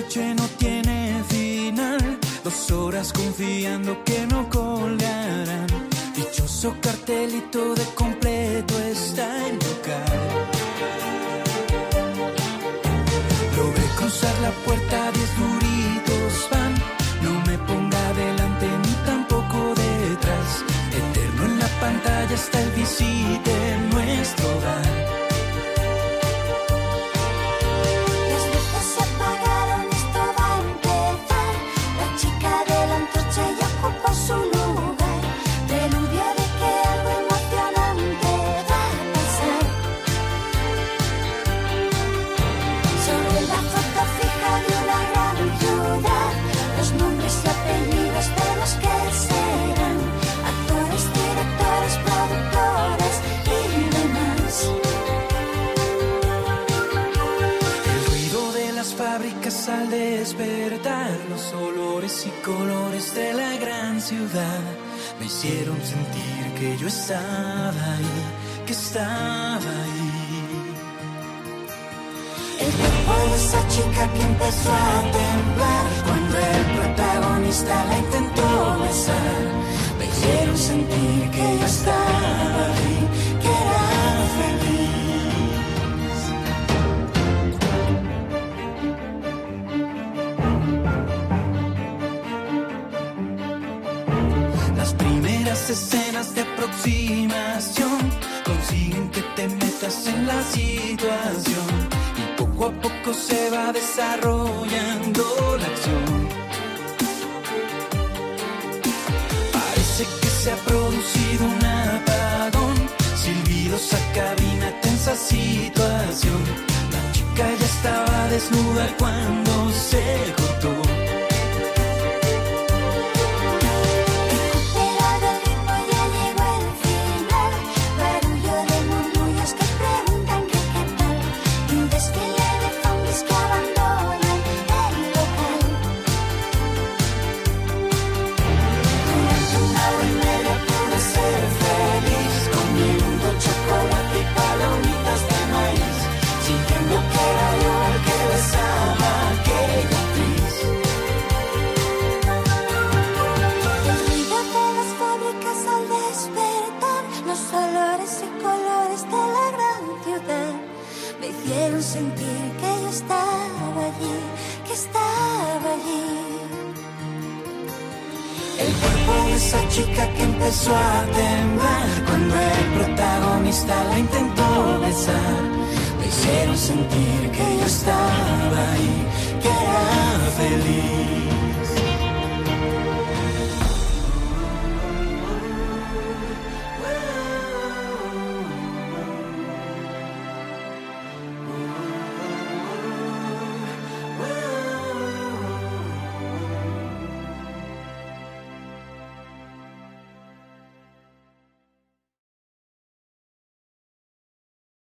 noche no tiene final, 2 horas confiando que no colgarán. Dichoso cartelito de completo está en local. Logré cruzar la puerta, 10 duritos van. No me ponga delante ni tampoco detrás. Eterno en la pantalla está el visite en nuestro hogar. Las luces se apagaron, esto va a empezar. La chica de la antorcha ya ocupó su lugar. Preludio de que algo emocionante va a pasar. Sobre la foto fija de una gran ciudad, los nombres y apellidos de los que serán actores, directores, productores y demás. El ruido de las fábricas al despertar, los olores y colores de la gran ciudad me hicieron sentir que yo estaba ahí, que estaba ahí. El cuerpo de esa chica que empezó a temblar cuando el protagonista la intentó besar, me hicieron sentir que yo estaba ahí, que era feliz. Las primeras escenas de aproximación consiguen que te metas en la situación y poco a poco se va desarrollando la acción. Parece que se ha producido un apagón, silbidos a cabina, tensa situación. La chica ya estaba desnuda cuando se cortó. Recuperado el ritmo, ya llegó el final. Barullo de murmullos que preguntan que qué tal. Y un desfile de zombies que abandonan el local. Durante 1 hora y media pude ser feliz, comiendo chocolate y palomitas de maíz, sintiendo que era yo el que besaba a aquella actriz. El ruido de las fábricas al despertar, los olores y colores de la gran ciudad me hicieron sentir que yo estaba allí, que estaba allí. El cuerpo de esa chica que empezó a temblar cuando el protagonista la intentó besar, me hicieron sentir que yo estaba ahí, que era feliz.